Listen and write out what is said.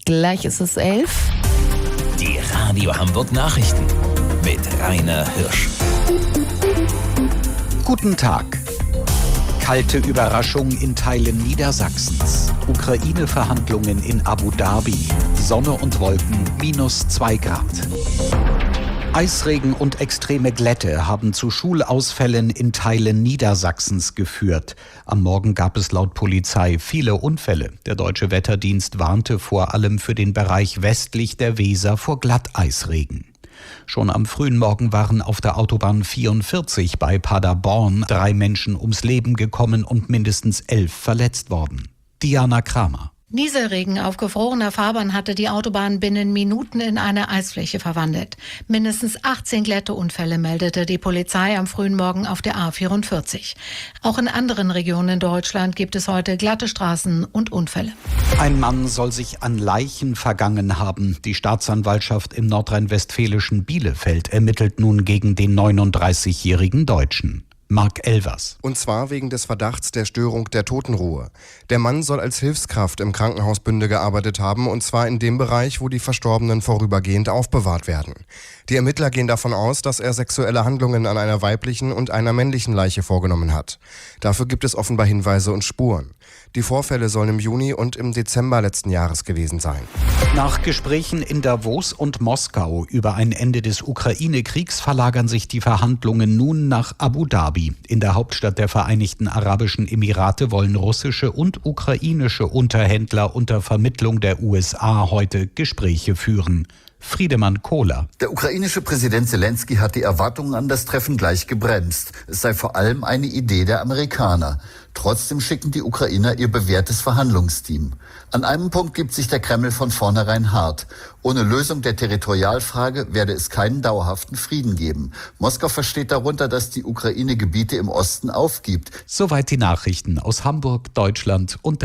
Gleich ist es 11. Die Radio Hamburg Nachrichten mit Rainer Hirsch. Guten Tag. Kalte Überraschung in Teilen Niedersachsens. Ukraine-Verhandlungen in Abu Dhabi. Sonne und Wolken, -2 Grad. Eisregen und extreme Glätte haben zu Schulausfällen in Teilen Niedersachsens geführt. Am Morgen gab es laut Polizei viele Unfälle. Der Deutsche Wetterdienst warnte vor allem für den Bereich westlich der Weser vor Glatteisregen. Schon am frühen Morgen waren auf der Autobahn 44 bei Paderborn 3 Menschen ums Leben gekommen und mindestens 11 verletzt worden. Diana Kramer. Nieselregen auf gefrorener Fahrbahn hatte die Autobahn binnen Minuten in eine Eisfläche verwandelt. Mindestens 18 Glätteunfälle meldete die Polizei am frühen Morgen auf der A44. Auch in anderen Regionen in Deutschland gibt es heute glatte Straßen und Unfälle. Ein Mann soll sich an Leichen vergangen haben. Die Staatsanwaltschaft im nordrhein-westfälischen Bielefeld ermittelt nun gegen den 39-jährigen Deutschen. Mark Elvers. Und zwar wegen des Verdachts der Störung der Totenruhe. Der Mann soll als Hilfskraft im Krankenhaus Bünde gearbeitet haben, und zwar in dem Bereich, wo die Verstorbenen vorübergehend aufbewahrt werden. Die Ermittler gehen davon aus, dass er sexuelle Handlungen an einer weiblichen und einer männlichen Leiche vorgenommen hat. Dafür gibt es offenbar Hinweise und Spuren. Die Vorfälle sollen im Juni und im Dezember letzten Jahres gewesen sein. Nach Gesprächen in Davos und Moskau über ein Ende des Ukraine-Kriegs verlagern sich die Verhandlungen nun nach Abu Dhabi. In der Hauptstadt der Vereinigten Arabischen Emirate wollen russische und ukrainische Unterhändler unter Vermittlung der USA heute Gespräche führen. Friedemann Kohler. Der ukrainische Präsident Zelensky hat die Erwartungen an das Treffen gleich gebremst. Es sei vor allem eine Idee der Amerikaner. Trotzdem schicken die Ukrainer ihr bewährtes Verhandlungsteam. An einem Punkt gibt sich der Kreml von vornherein hart. Ohne Lösung der Territorialfrage werde es keinen dauerhaften Frieden geben. Moskau versteht darunter, dass die Ukraine Gebiete im Osten aufgibt. Soweit die Nachrichten aus Hamburg, Deutschland und